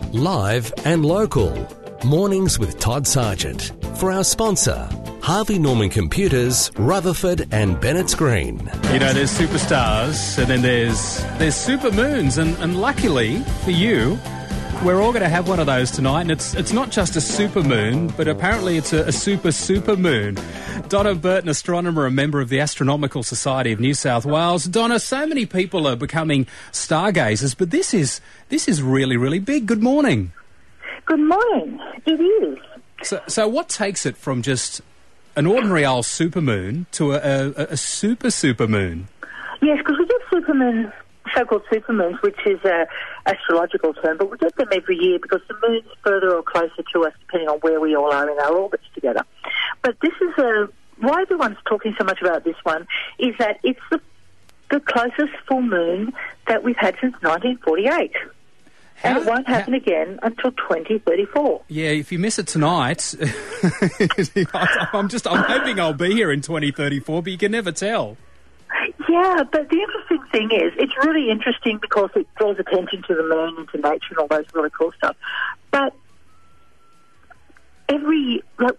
Live and local. Mornings with Todd Sargent. For our sponsor, Harvey Norman Computers, Rutherford and Bennett's Green. You know, there's superstars and then there's super moons. And luckily for you, we're all going to have one of those tonight. And it's not just a super moon, but apparently it's a super moon. Donna Burton, astronomer, a member of the Astronomical Society of New South Wales. Donna, so many people are becoming stargazers, but this is really, really big. Good morning. Good morning. It is. So what takes it from just an ordinary old supermoon to a super moon? Yes, because we get supermoons, so-called supermoons, which is an astrological term, but we get them every year because the moon's further or closer to us depending on where we all are in our orbits together. But this is why everyone's talking so much about this one is that it's the closest full moon that we've had since 1948. And it won't happen again until 2034. Yeah, if you miss it tonight, I'm hoping I'll be here in 2034, but you can never tell. Yeah, but the interesting thing is, it's really interesting because it draws attention to the moon and to nature and all those really cool stuff. But there are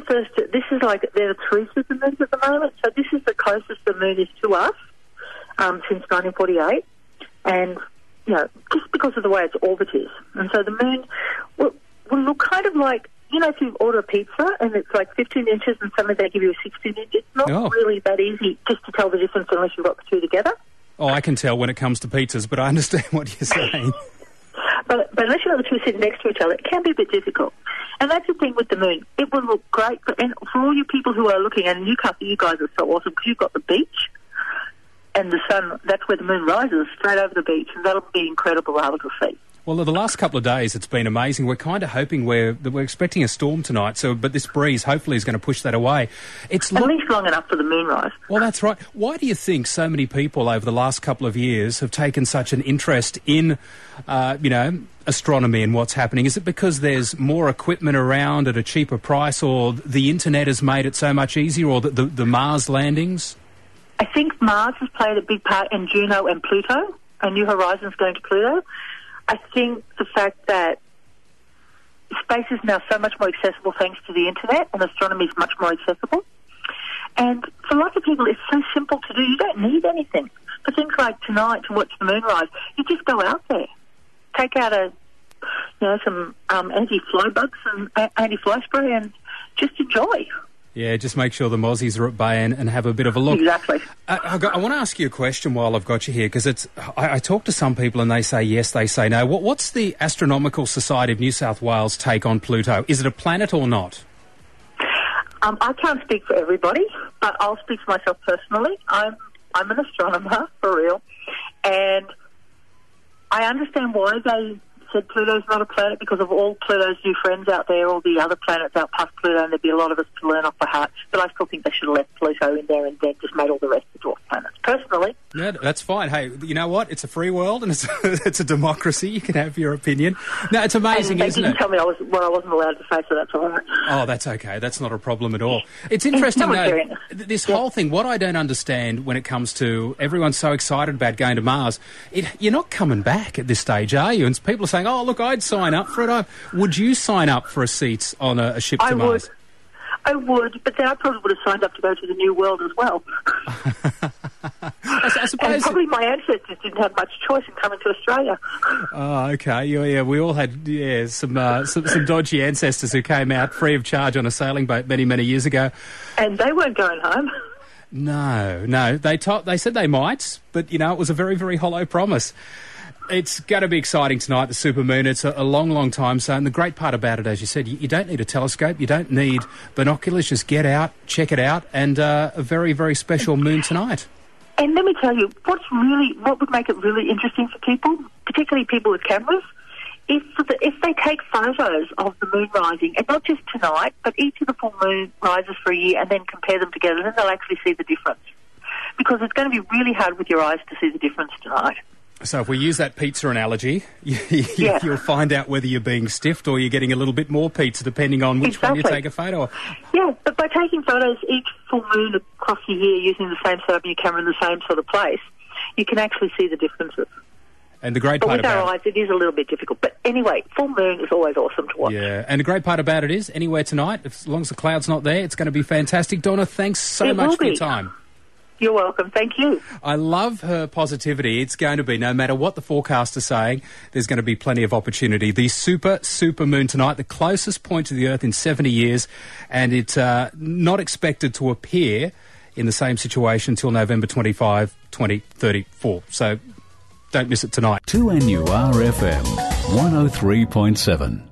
three supermoons at the moment, so this is the closest the moon is to us since 1948, and just because of the way its orbit is. And so the moon will look kind of like, if you order a pizza and it's like 15 inches and suddenly they give you a 16 inch, it's not really that easy just to tell the difference unless you've got the two together. Oh, I can tell when it comes to pizzas, but I understand what you're saying. But unless you've got the two sitting next to each other, it can be a bit difficult. And that's the thing with the moon. It will look great, and for all you people who are looking, and you guys are so awesome because you've got the beach and the sun, that's where the moon rises, straight over the beach, and that'll be incredible to be able to see. Well, the last couple of days, it's been amazing. We're kind of hoping we're expecting a storm tonight, but this breeze hopefully is going to push that away. It's at least long enough for the moonrise. Well, that's right. Why do you think so many people over the last couple of years have taken such an interest in, astronomy and what's happening? Is it because there's more equipment around at a cheaper price, or the internet has made it so much easier, or the Mars landings? I think Mars has played a big part in Juno and Pluto, and New Horizons going to Pluto. I think the fact that space is now so much more accessible thanks to the internet, and astronomy is much more accessible. And for lots of people, it's so simple to do. You don't need anything. For things like tonight to watch the moonrise, you just go out there, take out some anti-fly bugs and anti-fly spray, and just enjoy. Yeah, just make sure the mozzies are at bay and have a bit of a look. Exactly. I want to ask you a question while I've got you here, because I talk to some people and they say yes, they say no. What's the Astronomical Society of New South Wales take on Pluto? Is it a planet or not? I can't speak for everybody, but I'll speak for myself personally. I'm an astronomer, for real, and I understand why they said Pluto's not a planet because of all Pluto's new friends out there, all the other planets out past Pluto, and there'd be a lot of us to learn off by heart. But I still think they should have left Pluto in there and then just made all the rest the dwarf planets. Personally. Yeah, that's fine. Hey, you know what? It's a free world and it's a democracy. You can have your opinion. No, it's amazing, isn't it? They didn't tell me what I wasn't allowed to say, so that's all right. Oh, that's okay. That's not a problem at all. It's interesting, though, this whole thing, what I don't understand when it comes to everyone's so excited about going to Mars, you're not coming back at this stage, are you? And people are saying, oh, look, I'd sign up for it. Would you sign up for a seat on a ship to Mars? I would, but then I probably would have signed up to go to the New World as well. I suppose. And probably my ancestors didn't have much choice in coming to Australia. Oh, okay. Yeah, we all had some dodgy ancestors who came out free of charge on a sailing boat many, many years ago. And they weren't going home. No. They said they might, but, it was a very, very hollow promise. It's going to be exciting tonight, the supermoon. It's a long, long time. So, and the great part about it, as you said, you don't need a telescope. You don't need binoculars. Just get out, check it out, and a very, very special moon tonight. And let me tell you, what would make it really interesting for people, particularly people with cameras, if they take photos of the moon rising, and not just tonight, but each of the full moon rises for a year, and then compare them together, then they'll actually see the difference. Because it's going to be really hard with your eyes to see the difference tonight. So if we use that pizza analogy, you'll find out whether you're being stiffed or you're getting a little bit more pizza, depending on which one you take a photo of. Yeah, but by taking photos each full moon across the year using the same setup, your camera in the same sort of place, you can actually see the differences. And the great But part with our about eyes, it is a little bit difficult. But anyway, full moon is always awesome to watch. Yeah, and the great part about it is, anywhere tonight, as long as the cloud's not there, it's going to be fantastic. Donna, thanks so much for your time. You're welcome. Thank you. I love her positivity. It's going to be, no matter what the forecast is saying, there's going to be plenty of opportunity. The super moon tonight, the closest point to the Earth in 70 years, and it's not expected to appear in the same situation till November 25, 2034. So don't miss it tonight. 2NURFM 103.7.